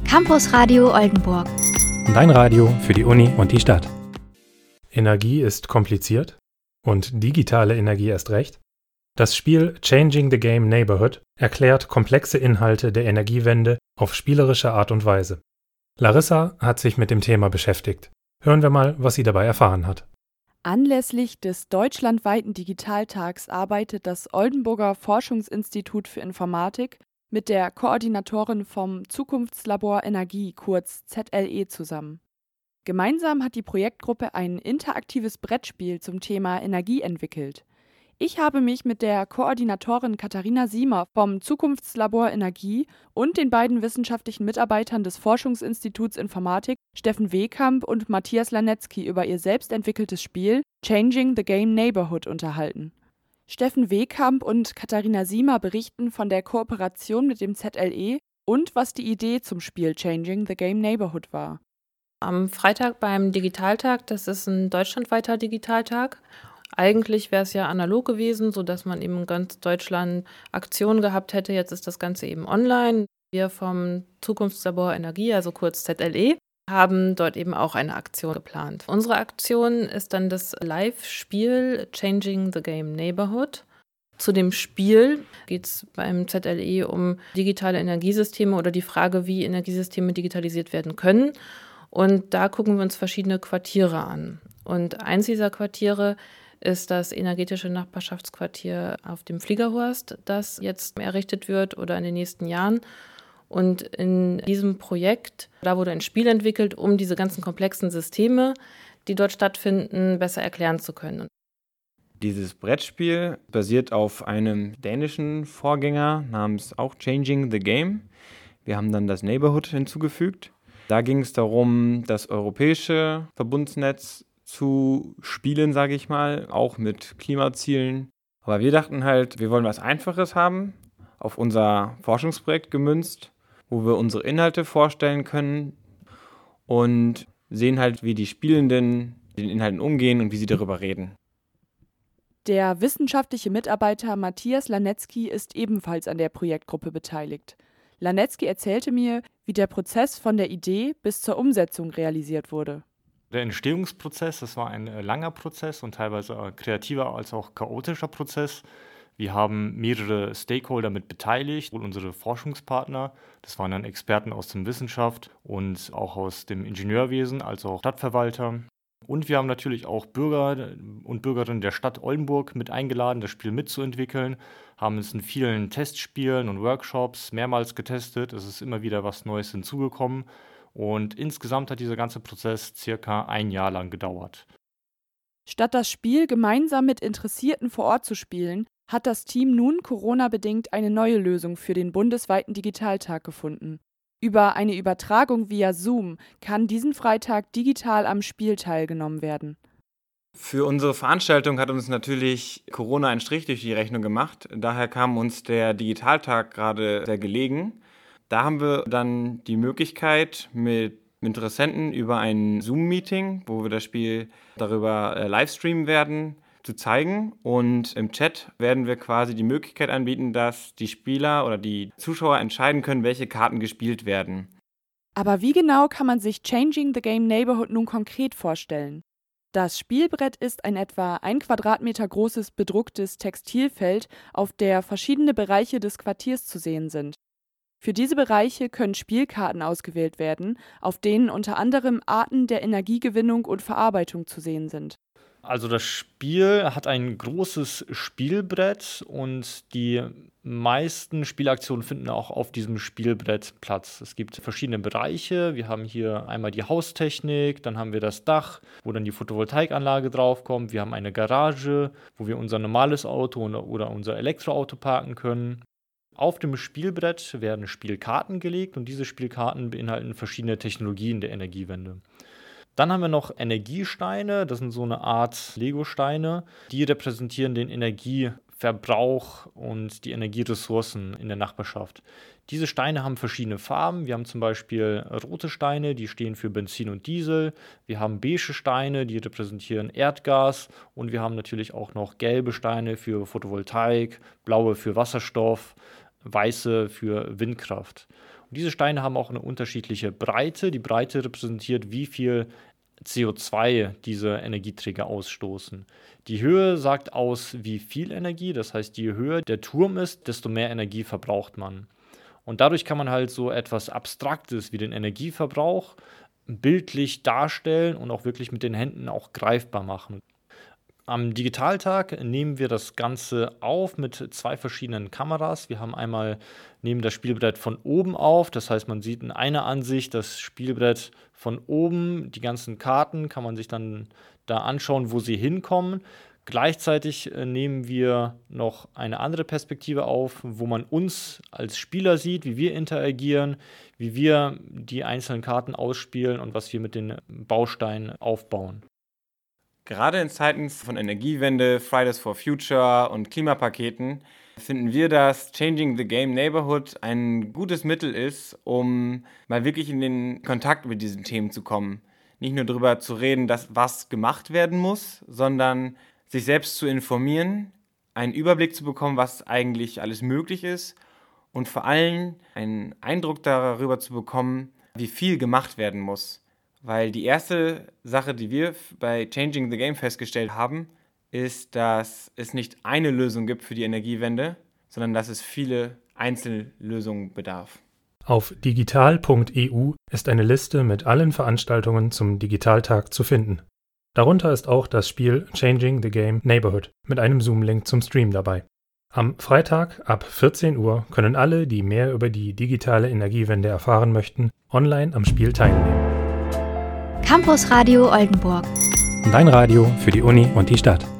Campus Radio Oldenburg. Dein Radio für die Uni und die Stadt. Energie ist kompliziert und digitale Energie erst recht. Das Spiel Changing the Game Neighborhood erklärt komplexe Inhalte der Energiewende auf spielerische Art und Weise. Larissa hat sich mit dem Thema beschäftigt. Hören wir mal, was sie dabei erfahren hat. Anlässlich des deutschlandweiten Digitaltags arbeitet das Oldenburger Forschungsinstitut für Informatik mit der Koordinatorin vom Zukunftslabor Energie, kurz ZLE, zusammen. Gemeinsam hat die Projektgruppe ein interaktives Brettspiel zum Thema Energie entwickelt. Ich habe mich mit der Koordinatorin Katharina Siemer vom Zukunftslabor Energie und den beiden wissenschaftlichen Mitarbeitern des Forschungsinstituts Informatik, Steffen Wehkamp und Matthias Lanetzky, über ihr selbst entwickeltes Spiel Changing the Game Neighborhood unterhalten. Steffen Wehkamp und Katharina Siemer berichten von der Kooperation mit dem ZLE und was die Idee zum Spiel Changing the Game Neighborhood war. Am Freitag beim Digitaltag, das ist ein deutschlandweiter Digitaltag. Eigentlich wäre es ja analog gewesen, sodass man eben in ganz Deutschland Aktionen gehabt hätte. Jetzt ist das Ganze eben online. Wir vom Zukunftslabor Energie, also kurz ZLE, haben dort eben auch eine Aktion geplant. Unsere Aktion ist dann das Live-Spiel Changing the Game Neighborhood. Zu dem Spiel geht es beim ZLE um digitale Energiesysteme oder die Frage, wie Energiesysteme digitalisiert werden können. Und da gucken wir uns verschiedene Quartiere an. Und eins dieser Quartiere ist das energetische Nachbarschaftsquartier auf dem Fliegerhorst, das jetzt errichtet wird oder in den nächsten Jahren. Und in diesem Projekt, da wurde ein Spiel entwickelt, um diese ganzen komplexen Systeme, die dort stattfinden, besser erklären zu können. Dieses Brettspiel basiert auf einem dänischen Vorgänger namens auch Changing the Game. Wir haben dann das Neighborhood hinzugefügt. Da ging es darum, das europäische Verbundsnetz zu spielen, sage ich mal, auch mit Klimazielen. Aber wir dachten halt, wir wollen was Einfaches haben, auf unser Forschungsprojekt gemünzt, wo wir unsere Inhalte vorstellen können und sehen halt, wie die Spielenden mit den Inhalten umgehen und wie sie darüber reden. Der wissenschaftliche Mitarbeiter Matthias Lanetzky ist ebenfalls an der Projektgruppe beteiligt. Lanetzky erzählte mir, wie der Prozess von der Idee bis zur Umsetzung realisiert wurde. Der Entstehungsprozess, das war ein langer Prozess und teilweise kreativer als auch chaotischer Prozess. Wir haben mehrere Stakeholder mit beteiligt, wohl unsere Forschungspartner. Das waren dann Experten aus der Wissenschaft und auch aus dem Ingenieurwesen, als auch Stadtverwalter. Und wir haben natürlich auch Bürger und Bürgerinnen der Stadt Oldenburg mit eingeladen, das Spiel mitzuentwickeln, haben es in vielen Testspielen und Workshops mehrmals getestet. Es ist immer wieder was Neues hinzugekommen. Und insgesamt hat dieser ganze Prozess circa ein Jahr lang gedauert. Statt das Spiel gemeinsam mit Interessierten vor Ort zu spielen, hat das Team nun Corona-bedingt eine neue Lösung für den bundesweiten Digitaltag gefunden. Über eine Übertragung via Zoom kann diesen Freitag digital am Spiel teilgenommen werden. Für unsere Veranstaltung hat uns natürlich Corona einen Strich durch die Rechnung gemacht. Daher kam uns der Digitaltag gerade sehr gelegen. Da haben wir dann die Möglichkeit, mit Interessenten über ein Zoom-Meeting, wo wir das Spiel darüber livestreamen werden, zu zeigen. Und im Chat werden wir quasi die Möglichkeit anbieten, dass die Spieler oder die Zuschauer entscheiden können, welche Karten gespielt werden. Aber wie genau kann man sich Changing the Game Neighborhood nun konkret vorstellen? Das Spielbrett ist ein etwa 1 Quadratmeter großes bedrucktes Textilfeld, auf der verschiedene Bereiche des Quartiers zu sehen sind. Für diese Bereiche können Spielkarten ausgewählt werden, auf denen unter anderem Arten der Energiegewinnung und Verarbeitung zu sehen sind. Also das Spiel hat ein großes Spielbrett und die meisten Spielaktionen finden auch auf diesem Spielbrett Platz. Es gibt verschiedene Bereiche. Wir haben hier einmal die Haustechnik, dann haben wir das Dach, wo dann die Photovoltaikanlage draufkommt. Wir haben eine Garage, wo wir unser normales Auto oder unser Elektroauto parken können. Auf dem Spielbrett werden Spielkarten gelegt und diese Spielkarten beinhalten verschiedene Technologien der Energiewende. Dann haben wir noch Energiesteine, das sind so eine Art Lego-Steine, die repräsentieren den Energieverbrauch und die Energieressourcen in der Nachbarschaft. Diese Steine haben verschiedene Farben. Wir haben zum Beispiel rote Steine, die stehen für Benzin und Diesel. Wir haben beige Steine, die repräsentieren Erdgas. Und wir haben natürlich auch noch gelbe Steine für Photovoltaik, blaue für Wasserstoff, weiße für Windkraft. Diese Steine haben auch eine unterschiedliche Breite. Die Breite repräsentiert, wie viel CO2 diese Energieträger ausstoßen. Die Höhe sagt aus, wie viel Energie, das heißt, je höher der Turm ist, desto mehr Energie verbraucht man. Und dadurch kann man halt so etwas Abstraktes wie den Energieverbrauch bildlich darstellen und auch wirklich mit den Händen auch greifbar machen. Am Digitaltag nehmen wir das Ganze auf mit 2 verschiedenen Kameras. Wir haben einmal nehmen das Spielbrett von oben auf, das heißt, man sieht in einer Ansicht das Spielbrett von oben, die ganzen Karten kann man sich dann da anschauen, wo sie hinkommen. Gleichzeitig nehmen wir noch eine andere Perspektive auf, wo man uns als Spieler sieht, wie wir interagieren, wie wir die einzelnen Karten ausspielen und was wir mit den Bausteinen aufbauen. Gerade in Zeiten von Energiewende, Fridays for Future und Klimapaketen finden wir, dass Changing the Game Neighborhood ein gutes Mittel ist, um mal wirklich in den Kontakt mit diesen Themen zu kommen. Nicht nur darüber zu reden, dass was gemacht werden muss, sondern sich selbst zu informieren, einen Überblick zu bekommen, was eigentlich alles möglich ist und vor allem einen Eindruck darüber zu bekommen, wie viel gemacht werden muss. Weil die erste Sache, die wir bei Changing the Game festgestellt haben, ist, dass es nicht eine Lösung gibt für die Energiewende, sondern dass es viele Einzellösungen bedarf. Auf digital.eu ist eine Liste mit allen Veranstaltungen zum Digitaltag zu finden. Darunter ist auch das Spiel Changing the Game Neighborhood mit einem Zoom-Link zum Stream dabei. Am Freitag ab 14 Uhr können alle, die mehr über die digitale Energiewende erfahren möchten, online am Spiel teilnehmen. Campus Radio Oldenburg. Dein Radio für die Uni und die Stadt.